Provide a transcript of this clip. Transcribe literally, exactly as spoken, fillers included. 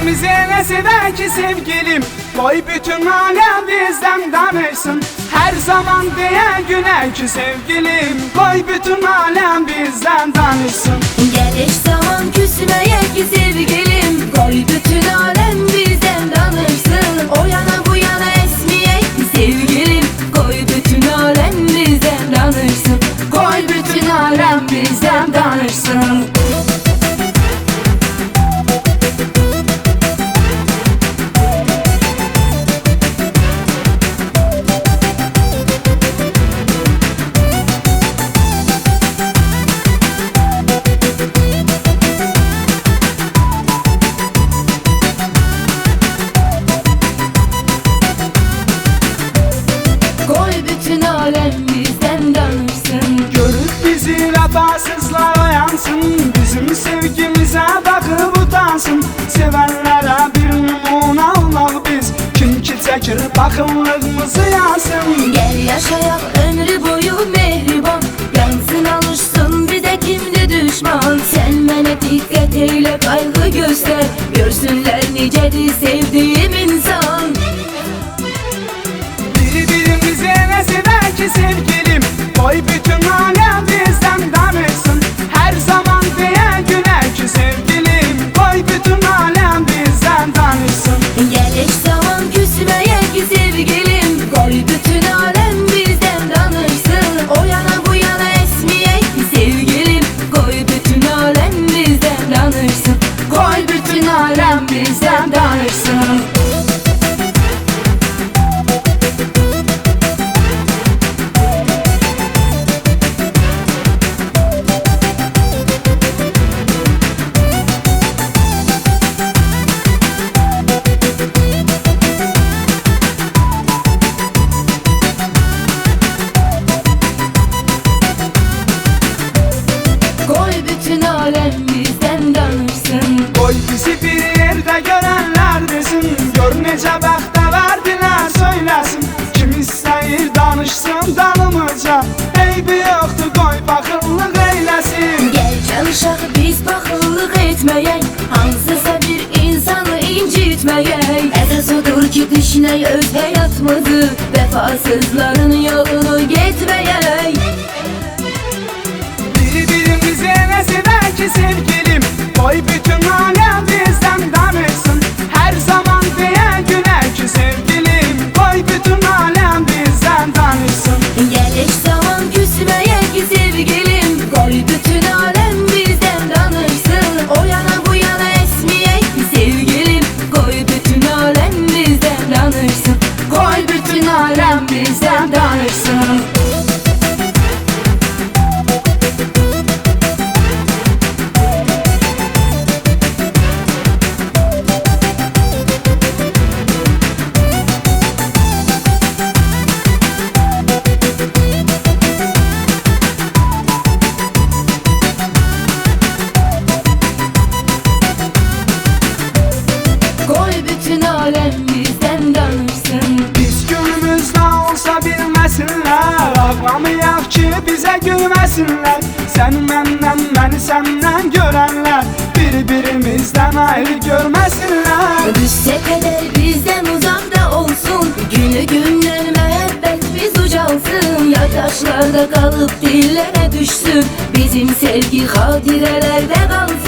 Bir-birimizi eləsədə ki sevgilim, qoy bütün aləm bizdən danışsın. Hər zaman deyə günə ki sevgilim, qoy bütün aləm bizdən danışsın. Geliş zaman küsmeye ki sevgilim, koy bütün alem bizden danışsın. O yana bu yana esmeye ki sevgilim, koy bütün alem bizden danışsın. Koy bütün aləm bizdən danışsın. Vefasızlar uyansın, bizim sevgimize bakıp utansın. Sevenlere bir numuna olaq biz, kim ki çəkir bakımlığımızı yansın. Gel yaşayak ömrü boyu mehriban, yansın alışsın bize kimdi düşman. Sen mənə dikkat eyle, kaygı göster, görsünler nicedir sevdiğim insan. Bir-birimizi eləsədə ki sevgilim, koy bütün aləm bizdən danışsın. Hər zaman deyə günə ki sevgilim, koy bütün aləm bizdən danışsın. Geliş zaman küsmeye ki sevgilim, koy bütün alem bizden danışsın. O yana bu yana esmeye ki sevgilim, koy bütün alem bizden danışsın. Koy bütün aləm bizdən danışsın. Koy bizi bir yerde görenler desin, gör necə bəxtə verdilər söyləsin. Kim istəyir danışsın dalımıca, eybi yoxdur qoy baxıllıq eyləsin. Gel çalışaq biz baxıllıq etməyək, hansısa bir insanı incitməyək. Əsas odur ki düşünək öz həyatımızı, vəfasızların yolunu getməyək. Bir-birimizi eləsədə ki sevgilim, koy bütün aləm bizdən danışsın. Hər zaman deyə günə ki sevgilim, koy bütün aləm bizdən danışsın. Geliş zaman küsmeye ki sevgilim, koy bütün alem bizden danışsın. O yana bu yana esmeye ki sevgilim, koy bütün alem bizden danışsın. Koy bütün aləm bizdən danışsın. Koy bütün alem bizden danışsın. Biz günümüzdə olsa bilməsinlər, ağlamayaq ki bizə gülməsinlər. Sən məndən, məni səndən görənlər, bir-birimizdən ayrı görməsinlər. Düşse kadar bizden uzakta olsun, günü günden müebbet biz ucalsın. Ya taşlarda kalıp dillere düşsün, bizim sevgi hatirelerde kalsın.